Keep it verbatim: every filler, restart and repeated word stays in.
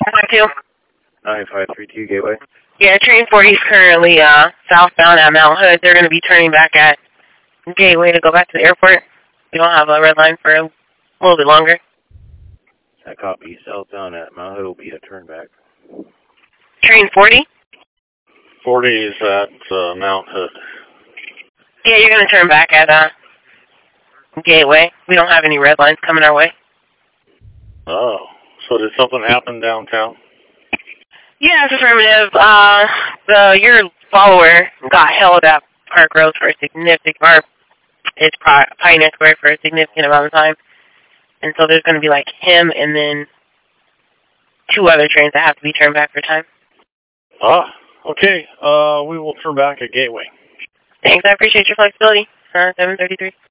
five two. nine five three two Gateway. Yeah, train forty is currently uh, southbound at Mount Hood. They're going to be turning back at Gateway to go back to the airport. We don't have a red line for a little bit longer. I copy. Southbound at Mount Hood will be a turn back. Train forty? forty is at uh, Mount Hood. Yeah, you're going to turn back at uh, Gateway. We don't have any red lines coming our way. Oh, so did something happen downtown? Yeah, it's affirmative. Uh, the, your follower got held at Park Rose for a significant, or it's Pioneer Square for a significant amount of time. And so there's going to be like him and then two other trains that have to be turned back for time. Ah, okay. Uh, we will turn back at Gateway. Thanks, I appreciate your flexibility. Uh, seven thirty-three.